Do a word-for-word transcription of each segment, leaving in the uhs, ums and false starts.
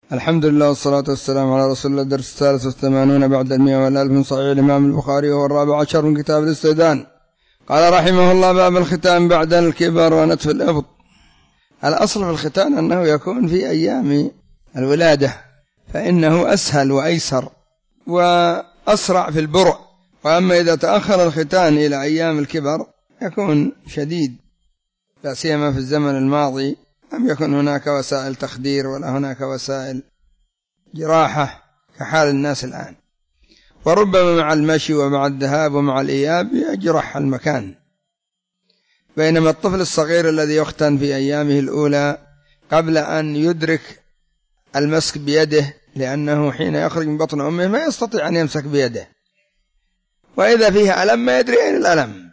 الحمد لله والصلاة والسلام على رسول الله. الدرس الثالث والثمانون بعد المئة والألف من صحيح الإمام البخاري، وهو الرابع عشر من كتاب الاستئذان. قال رحمه الله: باب الختان بعد الكبر ونتف الإبط. الأصل في الختان أنه يكون في أيام الولادة، فإنه أسهل وأيسر وأسرع في البرء. وأما إذا تأخر الختان إلى أيام الكبر يكون شديد، لا سيما في الزمن الماضي لم يكن هناك وسائل تخدير ولا هناك وسائل جراحة كحال الناس الآن، وربما مع المشي ومع الذهاب ومع الإياب يجرح المكان. بينما الطفل الصغير الذي يختن في أيامه الأولى قبل أن يدرك المسك بيده، لأنه حين يخرج من بطن أمه ما يستطيع أن يمسك بيده، وإذا فيه ألم ما يدري أين الألم،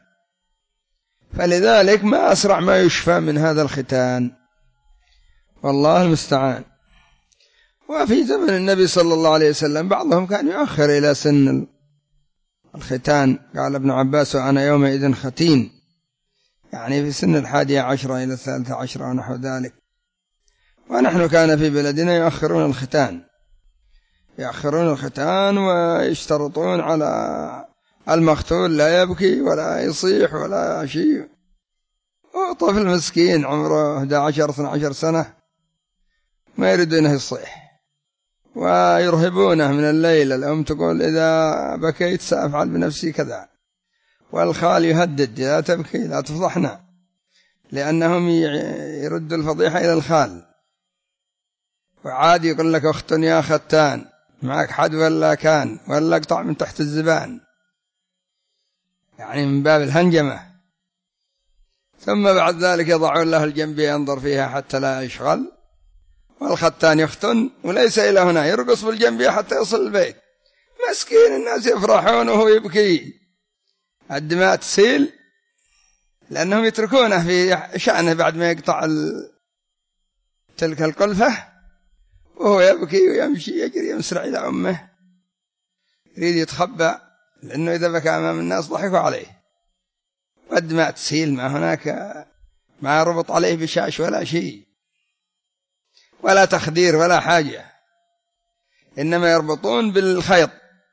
فلذلك ما أسرع ما يشفى من هذا الختان، والله المستعان. وفي زمن النبي صلى الله عليه وسلم بعضهم كان يؤخر إلى سن الختان. قال ابن عباس: وأنا يومئذ ختين، يعني في سن الحادية عشرة إلى الثالثة عشرة ونحو ذلك. ونحن كان في بلدنا يؤخرون الختان يؤخرون الختان ويشترطون على المختول لا يبكي ولا يصيح ولا شيء، وطفل مسكين عمره أحد عشر اثنتي عشرة سنة ما يريدونه يصيح، ويرهبونه من الليل. الأم تقول: إذا بكيت سأفعل بنفسي كذا، والخال يهدد: لا تبكي لا تفضحنا، لأنهم يردوا الفضيحة إلى الخال. وعادي يقول لك: أخت يا ختان، معك حد ولا كان ولا اقطع من تحت الزبان، يعني من باب الهنجمة. ثم بعد ذلك يضعون له الجنبية ينظر فيها حتى لا يشغل، والختان يختن وليس إلى هنا، يرقص بالجنبية حتى يصل البيت. مسكين، الناس يفرحون وهو يبكي، الدماء تسيل، لأنهم يتركونه في شأنه بعد ما يقطع تلك القلفة، وهو يبكي ويمشي يجري يمسرع إلى أمه، يريد يتخبى، لأنه إذا بكى أمام الناس ضحكوا عليه، والدماء تسيل، ما هناك ما ربط عليه بشاش ولا شيء ولا تخدير ولا حاجة، إنما يربطون بالخيط،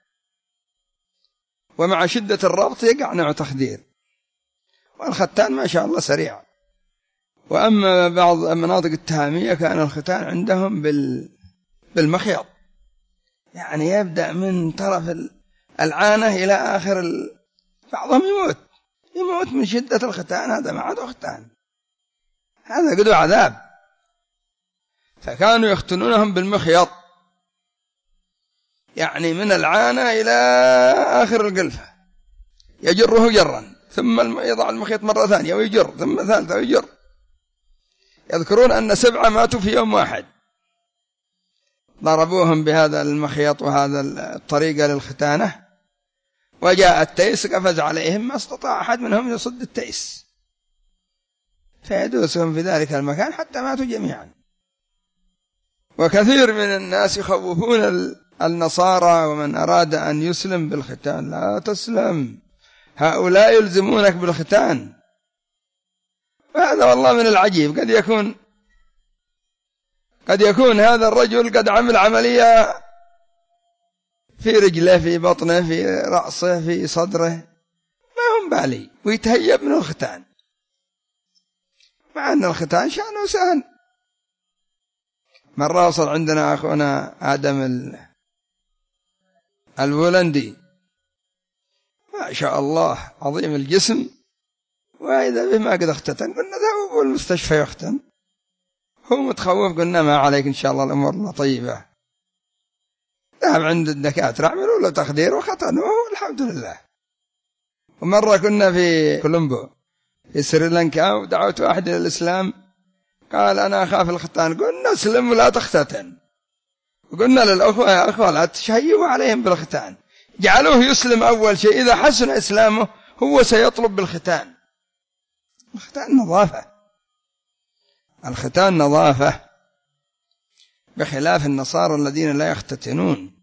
ومع شدة الربط يقع نوع تخدير. والختان ما شاء الله سريع. وأما بعض المناطق التهامية كان الختان عندهم بالمخيط، يعني يبدأ من طرف العانة إلى آخر ال... بعضهم يموت يموت من شدة الختان. هذا ما عاد ختان، هذا قدو عذاب. فكانوا يختنونهم بالمخيط، يعني من العانة إلى آخر القلفة، يجره جرا، ثم يضع المخيط مرة ثانية ويجر، ثم ثالثة ويجر. يذكرون أن سبعة ماتوا في يوم واحد، ضربوهم بهذا المخيط وهذا الطريقة للختانة، وجاء التيس قفز عليهم، ما استطاع أحد منهم يصد التيس، فيدوسهم في ذلك المكان حتى ماتوا جميعا. وكثير من الناس يخوفون النصارى ومن أراد أن يسلم بالختان: لا تسلم، هؤلاء يلزمونك بالختان. وهذا والله من العجيب، قد يكون قد يكون هذا الرجل قد عمل عملية في رجله، في بطنه، في رأسه، في صدره، ما هم بالي، ويتهيب من الختان، مع أن الختان شأنه سهل. مرة وصل عندنا أخونا آدم البولندي، ما شاء الله عظيم الجسم، وإذا به ما قد اختتن، قلنا ذهبوا المستشفى يختن، هو متخوف، قلنا ما عليك إن شاء الله الأمور طيبة. ذهب عند الدكاترة عملوا له تخدير وختنوه والحمد لله. ومرة كنا في كولومبو في سريلانكا، ودعوت واحد إلى الإسلام، قال: أنا أخاف الختان. قلنا: اسلم ولا تختتن. وقلنا للأخوة: يا أخوة لا تشهيوا عليهم بالختان، جعلوه يسلم أول شيء، إذا حسن إسلامه هو سيطلب بالختان. الختان نظافة، الختان نظافة، بخلاف النصارى الذين لا يختتنون،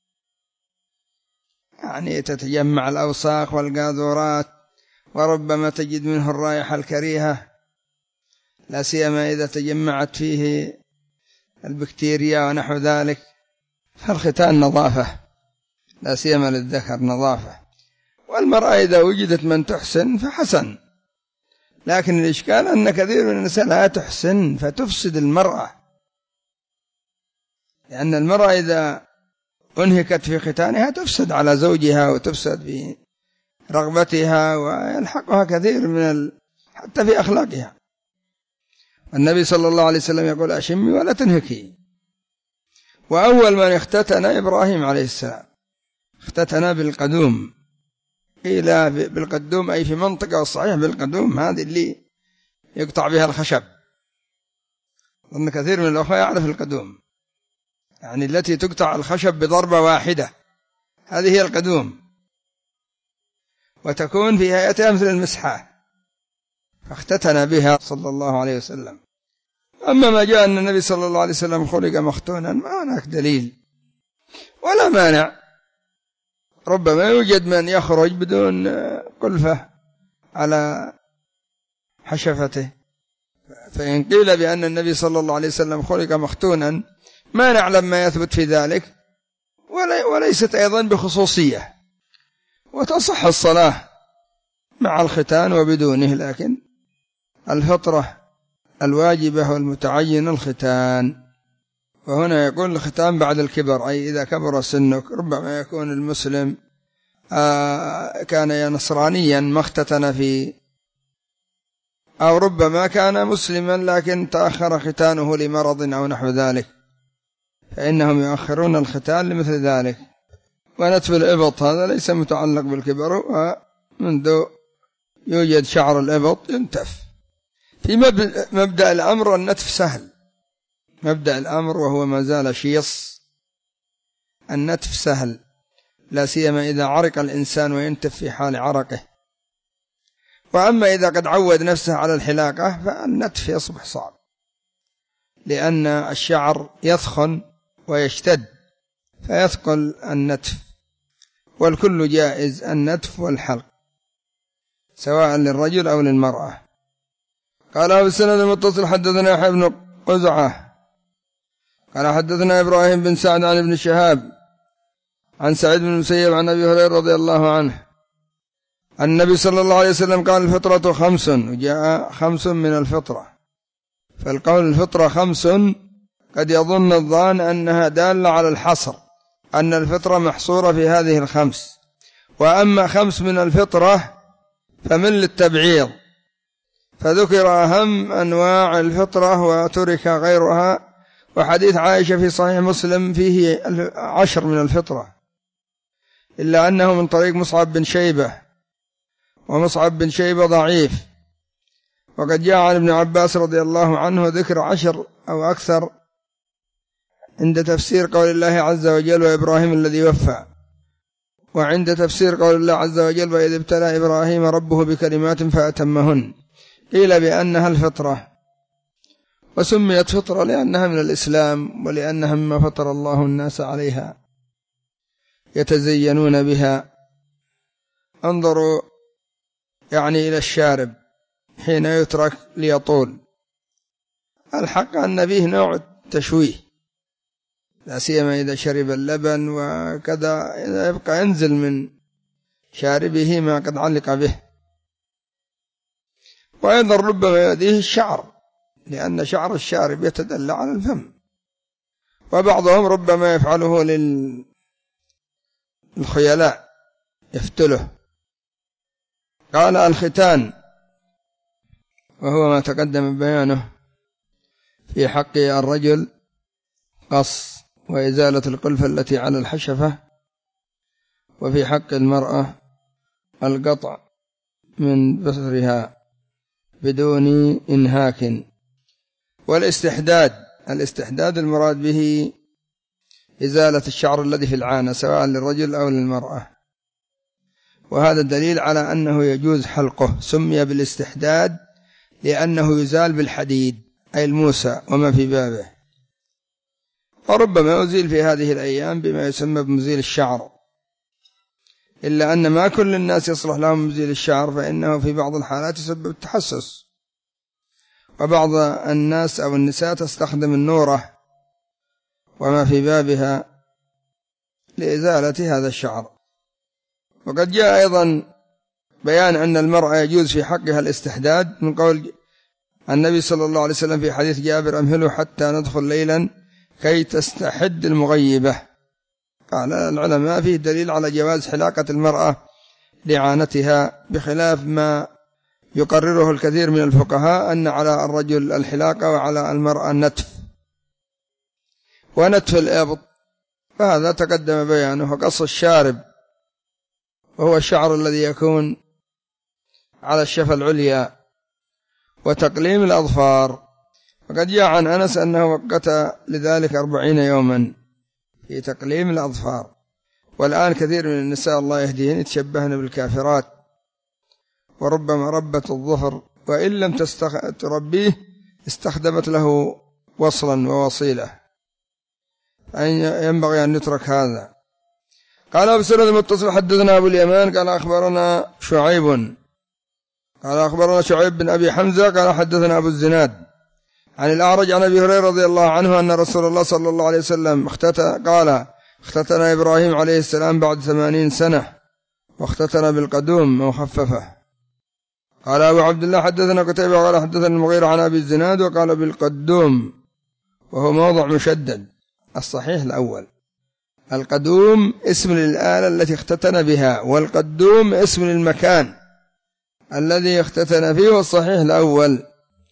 يعني تتجمع الأوساخ والقاذورات، وربما تجد منه الرائحة الكريهة، لا سيما إذا تجمعت فيه البكتيريا ونحو ذلك، فالختان نظافة، لا سيما للذكر نظافة. والمرأة إذا وجدت من تحسن فحسن، لكن الإشكال أن كثير من النساء لا تحسن فتفسد المرأة، لأن المرأة إذا أنهكت في ختانها تفسد على زوجها وتفسد في رغبتها ويلحقها كثير من ال... حتى في أخلاقها. النبي صلى الله عليه وسلم يقول أشمي ولا تنهكي. وأول من اختتن إبراهيم عليه السلام، اختتن بالقدوم، قيل بالقدوم أي في منطقة، الصحيح بالقدوم هذه اللي يقطع بها الخشب، لأن كثير من الأخوة يعرف القدوم، يعني التي تقطع الخشب بضربة واحدة، هذه هي القدوم، وتكون في هيئتها مثل المسحة، فاختتن بها صلى الله عليه وسلم. أما ما جاء أن النبي صلى الله عليه وسلم خلق مختونا، ما هناك دليل ولا مانع، ربما يوجد من يخرج بدون قلفة على حشفته، فإن قيل بأن النبي صلى الله عليه وسلم خلق مختونا ما نعلم ما يثبت في ذلك، وليست أيضا بخصوصية، وتصح الصلاة مع الختان وبدونه، لكن الفطرة الواجبة والمتعين الختان. وهنا يقول الختان بعد الكبر، أي إذا كبر سنك، ربما يكون المسلم آه كان نصرانيا ما اختتن في، أو ربما كان مسلما لكن تأخر ختانه لمرض أو نحو ذلك، فإنهم يؤخرون الختان لمثل ذلك. ونتف الإبط هذا ليس متعلق بالكبر، ومنذ يوجد شعر الإبط ينتف. في مبدأ الأمر النتف سهل، مبدأ الأمر وهو ما زال شيص، النتف سهل، لا سيما إذا عرق الإنسان وينتف في حال عرقه. وأما إذا قد عود نفسه على الحلاقة فالنتف يصبح صعب، لأن الشعر يثخن ويشتد فيثقل النتف، والكل جائز، النتف والحلق سواء للرجل أو للمرأة. قال أبو السند المتصل حدثنا يحيى بن قزعة قال حدثنا إبراهيم بن سعد عن ابن شهاب عن سعيد بن المسيب عن أبي هريرة رضي الله عنه النبي صلى الله عليه وسلم قال الفطرة خمس، وجاء خمس من الفطرة، فالقول الفطرة خمس قد يظن الظان أنها دالة على الحصر، أن الفطرة محصورة في هذه الخمس، وأما خمس من الفطرة فمن للتبعيض، فذكر أهم أنواع الفطرة وترك غيرها. وحديث عائشة في صحيح مسلم فيه عشر من الفطرة، إلا أنه من طريق مصعب بن شيبة، ومصعب بن شيبة ضعيف. وقد جاء عن ابن عباس رضي الله عنه ذكر عشر أو أكثر عند تفسير قول الله عز وجل وإبراهيم الذي وفى، وعند تفسير قول الله عز وجل وإذ ابتلى إبراهيم ربه بكلمات فأتمهن، قيل بأنها الفطرة، وسميت فطرة لأنها من الإسلام، ولأنها مما فطر الله الناس عليها يتزينون بها. انظروا يعني إلى الشارب حين يترك ليطول، الحق أن فيه نوع تشويه، لا سيما إذا شرب اللبن وكذا، إذا يبقى ينزل من شاربه ما قد علق به. وأيضا ربما يؤذيه الشعر، لأن شعر الشارب يتدلى على الفم، وبعضهم ربما يفعله للخيلاء يفتله. قال الختان وهو ما تقدم بيانه في حق الرجل قص وإزالة القلفة التي على الحشفة، وفي حق المرأة القطع من بصرها بدون إنهاك. والاستحداد، الاستحداد المراد به إزالة الشعر الذي في العانة سواء للرجل أو للمرأة، وهذا دليل على أنه يجوز حلقه، سمي بالاستحداد لأنه يزال بالحديد أي الموسى وما في بابه. وربما يزيل في هذه الأيام بما يسمى بمزيل الشعر، إلا أن ما كل الناس يصلح لهم مزيل الشعر، فإنه في بعض الحالات يسبب التحسس، وبعض الناس أو النساء تستخدم النورة وما في بابها لإزالة هذا الشعر. وقد جاء أيضا بيان أن المرأة يجوز في حقها الاستحداد من قول النبي صلى الله عليه وسلم في حديث جابر: أمهلوا حتى ندخل ليلا كي تستحد المغيبة. قال العلماء فيه دليل على جواز حلاقة المرأة لعانتها، بخلاف ما يقرره الكثير من الفقهاء أن على الرجل الحلاقة وعلى المرأة النتف. ونتف الإبط فهذا تقدم بيانه، وقص الشارب وهو الشعر الذي يكون على الشفة العليا، وتقليم الأظفار. وقد جاء عن أنس أنه وقت لذلك أربعين يوما في تقليم الأظفار. والآن كثير من النساء الله يهديهن يتشبهن بالكافرات، وربما ربت الظفر وإن لم تستخ... تربيه استخدمت له وصلا ووصيلة، ينبغي أن نترك هذا. قال أبو سند المتصل حدثنا أبو اليمان قال أخبرنا شعيب قال أخبرنا شعيب بن أبي حمزة قال حدثنا أبو الزناد عن الأعرج عن أبي هريرة رضي الله عنه أن رسول الله صلى الله عليه وسلم اختتن قال اختتن إبراهيم عليه السلام بعد ثمانين سنة، واختتن بالقدوم مخففة. قال أبو عبد الله حدثنا قتيبة قال حدثنا المغيرة عن أبي الزناد وقال بالقدوم وهو موضع مشدد. الصحيح الأول، القدوم اسم للآلة التي اختتن بها، والقدوم اسم للمكان الذي اختتن فيه، والصحيح الأول.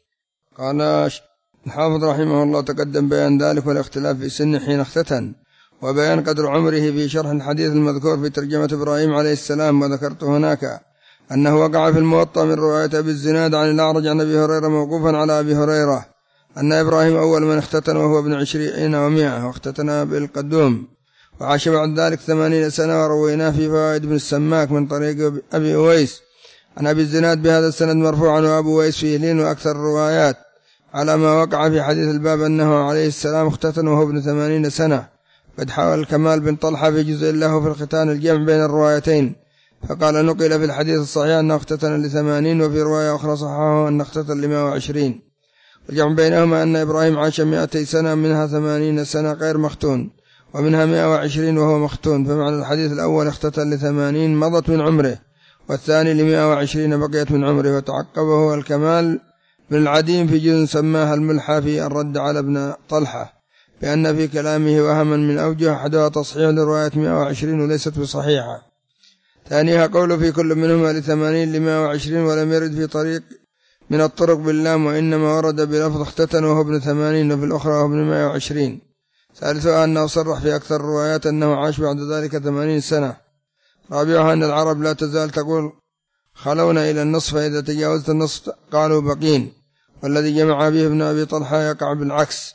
قال الحافظ رحمه الله تقدم بيان ذلك والاختلاف في سن حين اختتن، وبيان قدر عمره في شرح الحديث المذكور في ترجمة إبراهيم عليه السلام. وذكرت هناك أنه وقع في الموطأ من رواية أبي الزناد عن الأعرج عن أبي هريرة موقوفا على أبي هريرة أن إبراهيم أول من اختتن وهو ابن عشرين ومائة، واختتن بالقدوم، وعاش بعد ذلك ثمانين سنة. ورويناه في فوائد ابن السماك من طريق أبي أويس عن أبي الزناد بهذا السند مرفوعا، وأبو أويس فيه لين وأكثر الروايات على ما وقع في حديث الباب أنه عليه السلام اختتن وهو ابن ثمانين سنة. قد حاول الكمال بن طلحة في جزء له في الختان الجمع بين الروايتين، فقال نقل في الحديث الصحيح أنه اختتن لثمانين، وفي رواية أخرى صححه أنه اختتن لمائة وعشرين. الجمع بينهما أن إبراهيم عاش مائتي سنة، منها ثمانين سنة غير مختون، ومنها مائة وعشرين وهو مختون. فمعنى الحديث الأول اختتن لثمانين مضت من عمره، والثاني لمائة وعشرين بقيت من عمره. وتعقبه الكمال بن العديم في جزء سماها الملحة في الرد على ابن طلحة بأن في كلامه وهما من أوجه، أحدها تصحيح لرواية مائة وعشرين وليست بصحيحة، ثانيها قوله في كل منهما لثمانين لمائة وعشرين، ولم يرد في طريق من الطرق باللام، وإنما ورد بلفظ اختتن وهو ابن ثمانين، وفي الأخرى وهو ابن مائة وعشرين. ثالثها أنه صرح في أكثر الروايات أنه عاش بعد ذلك ثمانين سنة. رابعها أن العرب لا تزال تقول خلونا إلى النصف، فإذا تجاوزت النصف قالوا بقين، والذي جمع به ابن أبي طلحة يقع بالعكس.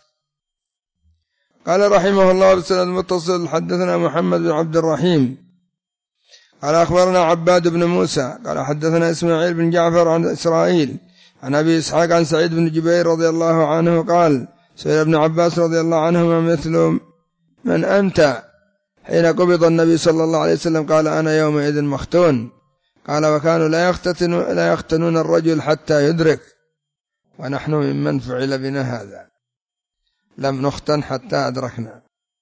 قال رحمه الله بالسند المتصل حدثنا محمد بن عبد الرحيم قال أخبرنا عباد بن موسى قال حدثنا إسماعيل بن جعفر عن إسرائيل عن أبي إسحاق عن سعيد بن جبير رضي الله عنه قال سئل ابن عباس رضي الله عنهما مثل من أنت حين قبض النبي صلى الله عليه وسلم؟ قال أنا يومئذ مختون. قال وكانوا لا يختتنون, لا يختنون الرجل حتى يدرك، ونحن ممن فعل بنا هذا، لم نختن حتى أدركنا.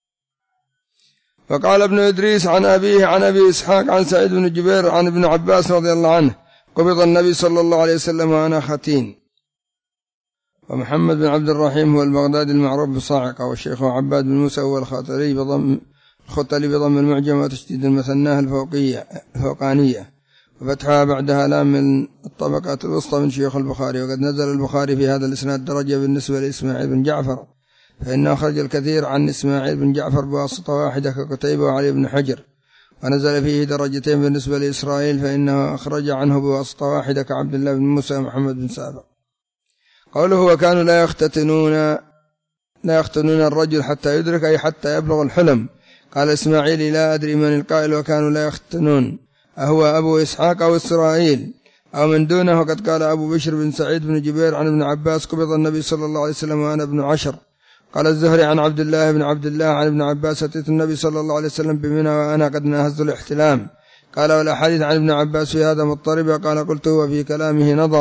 وقال ابن إدريس عن أبيه عن أبي إسحاق عن سعيد بن جبير عن ابن عباس رضي الله عنه قبض النبي صلى الله عليه وسلم وأنا ختين. ومحمد بن عبد الرحيم هو البغدادي المعروف بصاعقة، والشيخ عباد بن موسى هو الخاطري بضم الخطلي بضم المعجم وتشديد المثناه الفوقية الفوقانية وفتحها بعدها لام من الطبقات الوسطى من شيوخ البخاري. وقد نزل البخاري في هذا الإسناد درجة بالنسبة لإسماعيل بن جعفر، فإنه أخرج الكثير عن إسماعيل بن جعفر بواسطة واحدة كقتيبة وعلي بن حجر، ونزل فيه درجتين بالنسبة لإسرائيل، فإنه أخرج عنه بواسطة واحدة كعبد الله بن موسى محمد بن سابق. قوله وكانوا لا يختتنون لا يختنون الرجل حتى يدرك، أي حتى يبلغ الحلم. قال إسماعيل لا أدري من القائل وكانوا لا يختنون، أهو أبو إسحاق أو إسرائيل أو من دونه؟ وقد قال أبو بشر بن سعيد بن جبير عن ابن عباس قبض النبي صلى الله عليه وسلم وأنا ابن عشر. قال الزهري عن عبد الله بن عبد الله عن ابن عباس أتيت النبي صلى الله عليه وسلم بمنى وأنا قد ناهزت الاحتلام. قال والأحاديث عن ابن عباس في هذا مضطربة. قال قلت هو في كلامه نظر،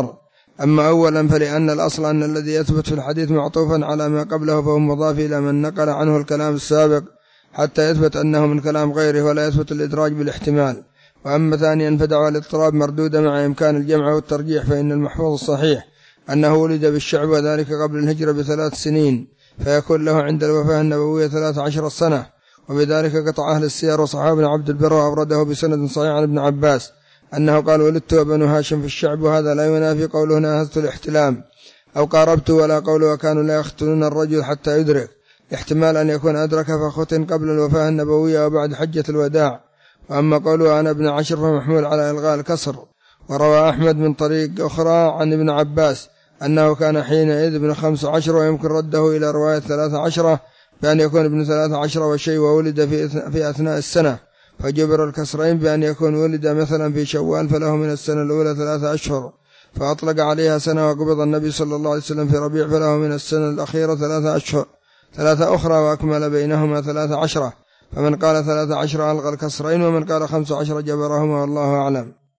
أما أولا فلأن الأصل أن الذي يثبت في الحديث معطوفا على ما قبله فهو مضاف إلى من نقل عنه الكلام السابق حتى يثبت أنه من كلام غيره ولا يثبت الإدراج بالاحتمال. وأما ثانيا فدعوى الاضطراب مردودة مع إمكان الجمع والترجيح، فإن المحفوظ الصحيح أنه ولد بالشعب وذلك قبل الهجرة بثلاث سنين، فيكون له عند الوفاة النبوية ثلاث عشر سنة، وبذلك قطع أهل السير وصحاب بن عبد البر وأورده بسند صحيح عن ابن عباس أنه قال ولدت وبنو هاشم في الشعب، وهذا لا ينافي قوله ناهزت الاحتلام أو قاربت، ولا قوله وكانوا لا يختلون الرجل حتى يدرك، احتمال أن يكون أدرك فختن قبل الوفاة النبوية وبعد حجة الوداع. وأما قوله أنا ابن عشر فمحمول على إلغاء الكسر. وروى أحمد من طريق أخرى عن ابن عباس أنه كان حينئذ ابن خمس عشر، ويمكن رده إلى رواية ثلاث عشرة بأن يكون ابن ثلاث عشر وشيء وولد في أثناء السنة، فجبر الكسرين بأن يكون ولد مثلا في شوال فله من السنة الأولى ثلاثة أشهر، فأطلق عليها سنة، وقبض النبي صلى الله عليه وسلم في ربيع فله من السنة الأخيرة ثلاثة أشهر ثلاثة أخرى، وأكمل بينهما ثلاثة عشرة. فمن قال ثلاثة عشر ألغى الكسرين، ومن قال خمس عشر جبرهما، والله أعلم.